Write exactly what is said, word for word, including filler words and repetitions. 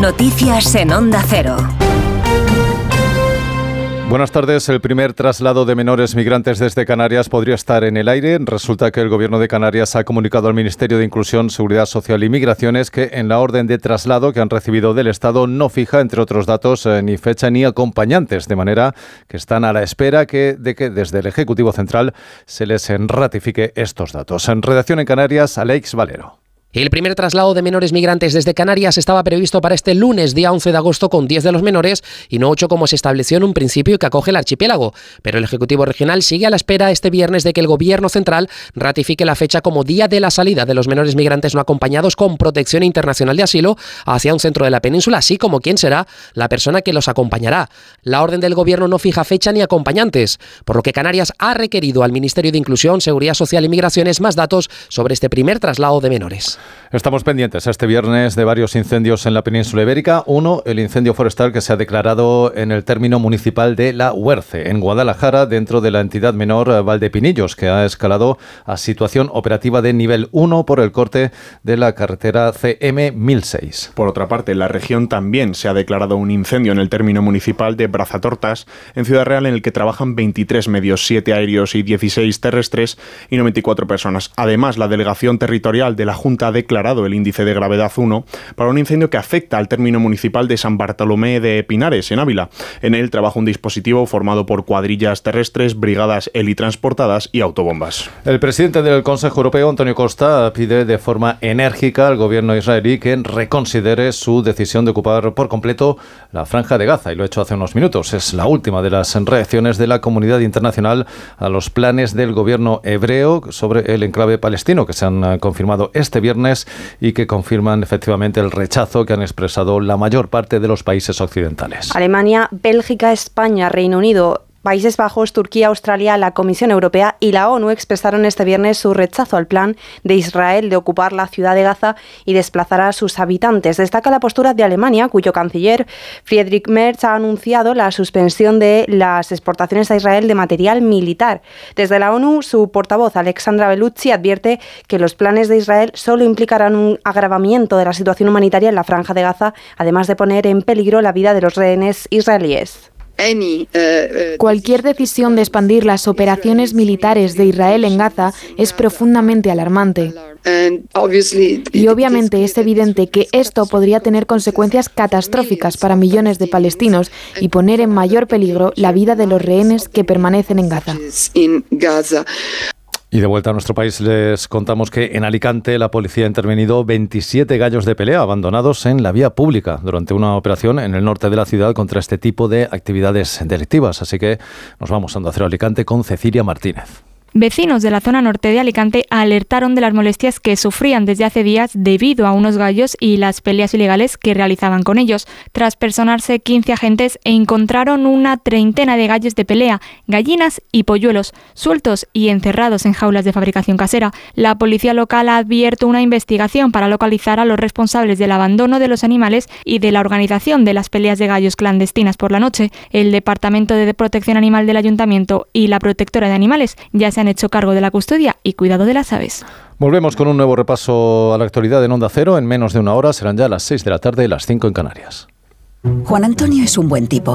Noticias en Onda Cero. Buenas tardes. El primer traslado de menores migrantes desde Canarias podría estar en el aire. Resulta que el Gobierno de Canarias ha comunicado al Ministerio de Inclusión, Seguridad Social y Migraciones que en la orden de traslado que han recibido del Estado no fija, entre otros datos, eh, ni fecha ni acompañantes, de manera que están a la espera que, de que desde el Ejecutivo Central se les ratifique estos datos. En redacción en Canarias, Alex Valero. El primer traslado de menores migrantes desde Canarias estaba previsto para este lunes, día once de agosto, con diez de los menores y no ocho como se estableció en un principio y que acoge el archipiélago. Pero el Ejecutivo Regional sigue a la espera este viernes de que el Gobierno Central ratifique la fecha como día de la salida de los menores migrantes no acompañados con protección internacional de asilo hacia un centro de la península, así como quién será la persona que los acompañará. La orden del Gobierno no fija fecha ni acompañantes, por lo que Canarias ha requerido al Ministerio de Inclusión, Seguridad Social y Migraciones más datos sobre este primer traslado de menores. Estamos pendientes este viernes de varios incendios en la península ibérica. Uno, el incendio forestal que se ha declarado en el término municipal de La Huerce, en Guadalajara, dentro de la entidad menor Valdepinillos, que ha escalado a situación operativa de nivel uno por el corte de la carretera C M mil seis. Por otra parte, en la región también se ha declarado un incendio en el término municipal de Brazatortas, en Ciudad Real, en el que trabajan veintitrés medios, siete aéreos y dieciséis terrestres y noventa y cuatro personas. Además, la delegación territorial de la Junta ha declarado el índice de gravedad uno para un incendio que afecta al término municipal de San Bartolomé de Pinares, en Ávila. En él trabaja un dispositivo formado por cuadrillas terrestres, brigadas helitransportadas y autobombas. El presidente del Consejo Europeo, Antonio Costa, pide de forma enérgica al gobierno israelí que reconsidere su decisión de ocupar por completo la Franja de Gaza, y lo ha hecho hace unos minutos. Es la última de las reacciones de la comunidad internacional a los planes del gobierno hebreo sobre el enclave palestino, que se han confirmado este viernes y que confirman efectivamente el rechazo que han expresado la mayor parte de los países occidentales. Alemania, Bélgica, España, Reino Unido, Países Bajos, Turquía, Australia, la Comisión Europea y la ONU expresaron este viernes su rechazo al plan de Israel de ocupar la ciudad de Gaza y desplazar a sus habitantes. Destaca la postura de Alemania, cuyo canciller Friedrich Merz ha anunciado la suspensión de las exportaciones a Israel de material militar. Desde la ONU, su portavoz Alexandra Bellucci advierte que los planes de Israel solo implicarán un agravamiento de la situación humanitaria en la Franja de Gaza, además de poner en peligro la vida de los rehenes israelíes. Cualquier decisión de expandir las operaciones militares de Israel en Gaza es profundamente alarmante. Y obviamente es evidente que esto podría tener consecuencias catastróficas para millones de palestinos y poner en mayor peligro la vida de los rehenes que permanecen en Gaza. Y de vuelta a nuestro país les contamos que en Alicante la policía ha intervenido veintisiete gallos de pelea abandonados en la vía pública durante una operación en el norte de la ciudad contra este tipo de actividades delictivas. Así que nos vamos a Onda Cero Alicante con Cecilia Martínez. Vecinos de la zona norte de Alicante alertaron de las molestias que sufrían desde hace días debido a unos gallos y las peleas ilegales que realizaban con ellos. Tras personarse quince agentes, encontraron una treintena de gallos de pelea, gallinas y polluelos, sueltos y encerrados en jaulas de fabricación casera. La policía local ha abierto una investigación para localizar a los responsables del abandono de los animales y de la organización de las peleas de gallos clandestinas por la noche. El Departamento de Protección Animal del Ayuntamiento y la Protectora de Animales ya se han hecho cargo de la custodia y cuidado de las aves. Volvemos con un nuevo repaso a la actualidad en Onda Cero. En menos de una hora serán ya las seis de la tarde y las cinco en Canarias. Juan Antonio es un buen tipo.